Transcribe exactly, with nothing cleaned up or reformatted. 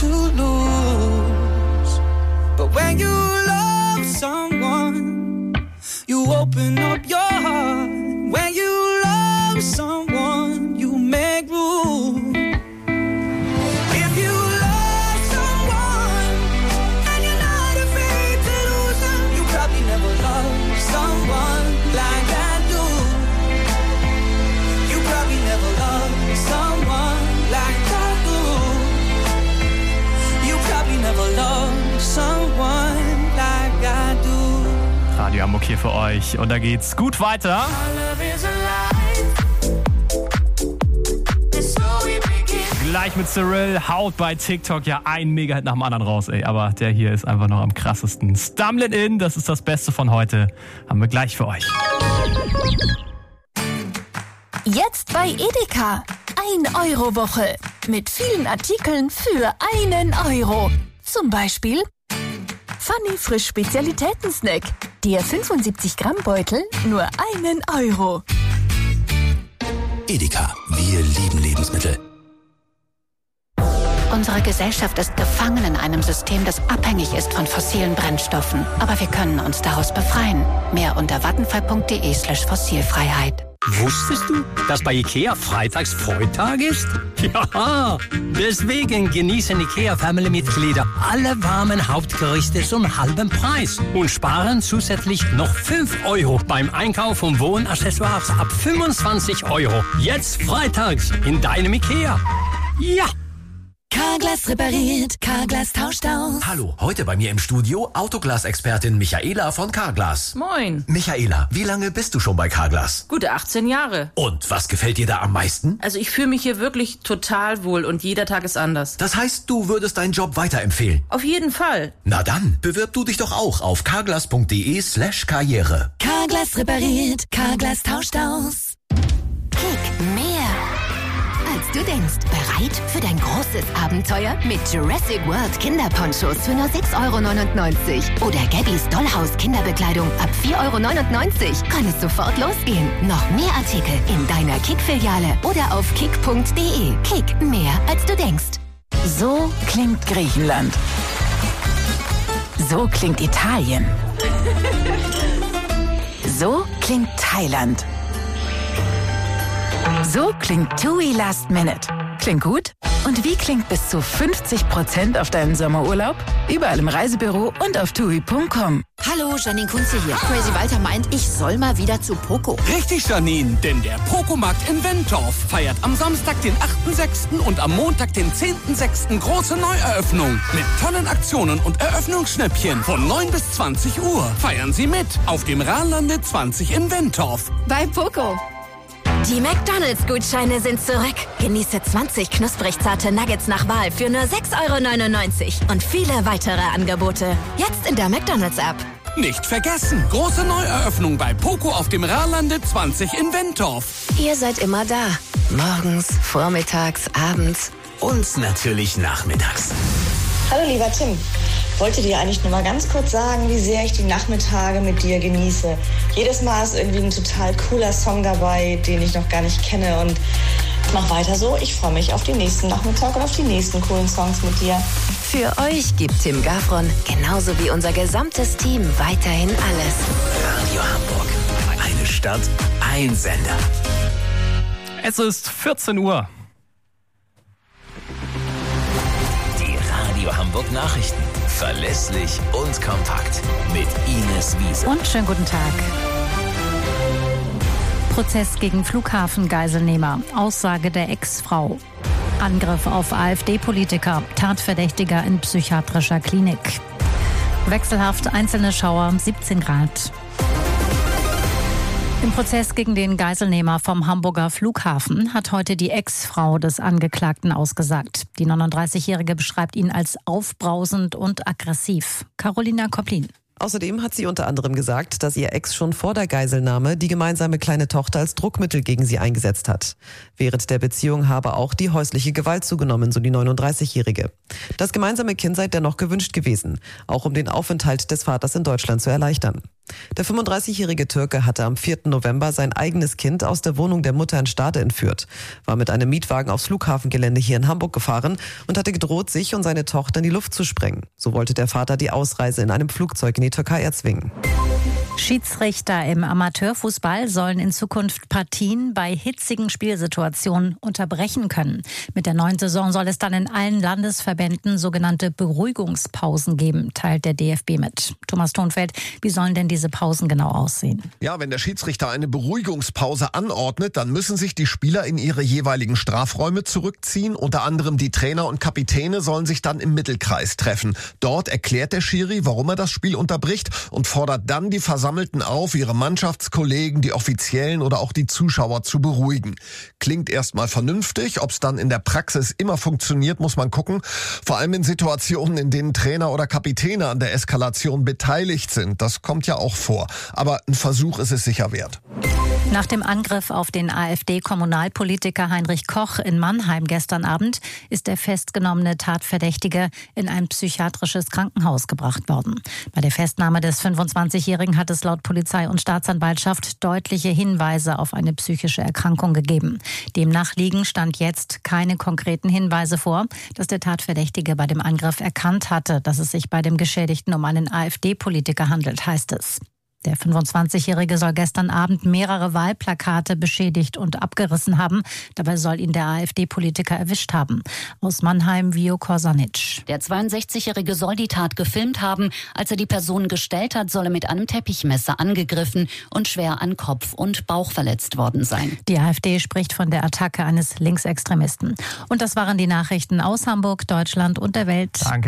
to lose. But when you love someone, you open up your heart. When you love someone, you make room. If you love someone and you're not afraid to lose them, you probably never loved someone like I do. You probably never loved someone like I do. You probably never loved someone like I do. Radio Hamburg hier für euch und da geht's gut weiter. Gleich mit Cyril, haut bei TikTok ja ein Mega-Hit nach dem anderen raus, ey. Aber der hier ist einfach noch am krassesten. Stumblin' In, das ist das Beste von heute. Haben wir gleich für euch. Jetzt bei Edeka. ein Euro Woche. Mit vielen Artikeln für einen Euro. Zum Beispiel Funny Frisch Spezialitäten-Snack. Der fünfundsiebzig Gramm Beutel nur einen Euro. Edeka, wir lieben Lebensmittel. Unsere Gesellschaft ist gefangen in einem System, das abhängig ist von fossilen Brennstoffen. Aber wir können uns daraus befreien. Mehr unter vattenfall.de slash Fossilfreiheit. Wusstest du, dass bei IKEA freitags Freitag ist? Ja, deswegen genießen IKEA-Family-Mitglieder alle warmen Hauptgerichte zum halben Preis und sparen zusätzlich noch fünf Euro beim Einkauf von Wohnaccessoires ab fünfundzwanzig Euro. Jetzt freitags in deinem IKEA. Ja! Carglass repariert, Carglass tauscht aus. Hallo, heute bei mir im Studio Autoglas-Expertin Michaela von Carglass. Moin. Michaela, wie lange bist du schon bei Carglass? Gute achtzehn Jahre. Und was gefällt dir da am meisten? Also ich fühle mich hier wirklich total wohl und jeder Tag ist anders. Das heißt, du würdest deinen Job weiterempfehlen? Auf jeden Fall. Na dann, bewirb du dich doch auch auf carglass.de slash karriere. Carglass repariert, Carglass tauscht aus. Kick mehr als du denkst. Bereit für dein großes Abenteuer? Mit Jurassic World Kinderponchos für nur sechs Euro neunundneunzig. Oder Gabby's Dollhaus Kinderbekleidung ab vier Euro neunundneunzig. Kann es sofort losgehen. Noch mehr Artikel in deiner Kick-Filiale oder auf kick punkt de. Kick, mehr als du denkst. So klingt Griechenland. So klingt Italien. So klingt Thailand. So klingt TUI Last Minute. Klingt gut? Und wie klingt bis zu fünfzig Prozent auf deinen Sommerurlaub? Überall im Reisebüro und auf tui punkt com. Hallo, Janine Kunze hier. Crazy Walter meint, ich soll mal wieder zu Poco. Richtig, Janine, denn der Poco-Markt in Wentorf feiert am Samstag, den achten sechsten und am Montag, den zehnten sechsten große Neueröffnung. Mit tollen Aktionen und Eröffnungsschnäppchen von neun bis zwanzig Uhr. Feiern Sie mit auf dem Rahlande zwanzig in Wentorf. Bei Poco. Die McDonald's-Gutscheine sind zurück. Genieße zwanzig knusprig zarte Nuggets nach Wahl für nur sechs Euro neunundneunzig. Und viele weitere Angebote. Jetzt in der McDonald's-App. Nicht vergessen, große Neueröffnung bei Poco auf dem Rahlande zwanzig in Wentorf. Ihr seid immer da. Morgens, vormittags, abends. Und natürlich nachmittags. Hallo lieber Tim. Wollte dir eigentlich nur mal ganz kurz sagen, wie sehr ich die Nachmittage mit dir genieße. Jedes Mal ist irgendwie ein total cooler Song dabei, den ich noch gar nicht kenne. Und mach weiter so. Ich freue mich auf den nächsten Nachmittag und auf die nächsten coolen Songs mit dir. Für euch gibt Tim Gafron, genauso wie unser gesamtes Team, weiterhin alles. Radio Hamburg. Eine Stadt, ein Sender. Es ist vierzehn Uhr. Die Radio Hamburg Nachrichten. Verlässlich und kompakt. Mit Ines Wiese. Und schönen guten Tag. Prozess gegen Flughafengeiselnehmer. Aussage der Ex-Frau. Angriff auf AfD-Politiker. Tatverdächtiger in psychiatrischer Klinik. Wechselhaft einzelne Schauer, siebzehn Grad. Im Prozess gegen den Geiselnehmer vom Hamburger Flughafen hat heute die Ex-Frau des Angeklagten ausgesagt. Die neununddreißigjährige beschreibt ihn als aufbrausend und aggressiv. Carolina Koplin. Außerdem hat sie unter anderem gesagt, dass ihr Ex schon vor der Geiselnahme die gemeinsame kleine Tochter als Druckmittel gegen sie eingesetzt hat. Während der Beziehung habe auch die häusliche Gewalt zugenommen, so die neununddreißigjährige. Das gemeinsame Kind sei dennoch gewünscht gewesen, auch um den Aufenthalt des Vaters in Deutschland zu erleichtern. Der fünfunddreißigjährige Türke hatte am vierten November sein eigenes Kind aus der Wohnung der Mutter in Stade entführt, war mit einem Mietwagen aufs Flughafengelände hier in Hamburg gefahren und hatte gedroht, sich und seine Tochter in die Luft zu sprengen. So wollte der Vater die Ausreise in einem Flugzeug in die Türkei erzwingen. Schiedsrichter im Amateurfußball sollen in Zukunft Partien bei hitzigen Spielsituationen unterbrechen können. Mit der neuen Saison soll es dann in allen Landesverbänden sogenannte Beruhigungspausen geben, teilt der D F B mit. Thomas Thonfeld, wie sollen denn diese Pausen genau aussehen? Ja, wenn der Schiedsrichter eine Beruhigungspause anordnet, dann müssen sich die Spieler in ihre jeweiligen Strafräume zurückziehen. Unter anderem die Trainer und Kapitäne sollen sich dann im Mittelkreis treffen. Dort erklärt der Schiri, warum er das Spiel unterbricht und fordert dann die Versammlung auf, ihre Mannschaftskollegen, die Offiziellen oder auch die Zuschauer zu beruhigen. Klingt erstmal vernünftig, ob es dann in der Praxis immer funktioniert, muss man gucken. Vor allem in Situationen, in denen Trainer oder Kapitäne an der Eskalation beteiligt sind. Das kommt ja auch vor. Aber ein Versuch ist es sicher wert. Nach dem Angriff auf den AfD-Kommunalpolitiker Heinrich Koch in Mannheim gestern Abend ist der festgenommene Tatverdächtige in ein psychiatrisches Krankenhaus gebracht worden. Bei der Festnahme des fünfundzwanzigjährigen hat es laut Polizei und Staatsanwaltschaft deutliche Hinweise auf eine psychische Erkrankung gegeben. Demnach liegen Stand jetzt keine konkreten Hinweise vor, dass der Tatverdächtige bei dem Angriff erkannt hatte, dass es sich bei dem Geschädigten um einen AfD-Politiker handelt, heißt es. Der fünfundzwanzigjährige soll gestern Abend mehrere Wahlplakate beschädigt und abgerissen haben. Dabei soll ihn der AfD-Politiker erwischt haben. Aus Mannheim, Vio Korsanic. Der zweiundsechzigjährige soll die Tat gefilmt haben. Als er die Person gestellt hat, soll er mit einem Teppichmesser angegriffen und schwer an Kopf und Bauch verletzt worden sein. Die AfD spricht von der Attacke eines Linksextremisten. Und das waren die Nachrichten aus Hamburg, Deutschland und der Welt. Danke.